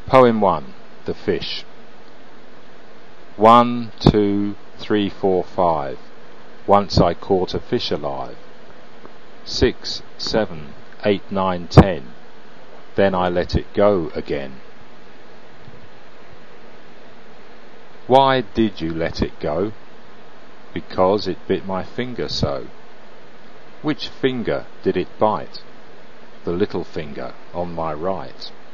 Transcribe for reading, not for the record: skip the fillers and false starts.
Poem 1. The Fish. 1, 2, 3, 4, 5. Once I caught a fish alive. 6, 7, 8, 9, 10. Then I let it go again. Why did you let it go? Because it bit my finger so. Which finger did it bite? The little finger on my right.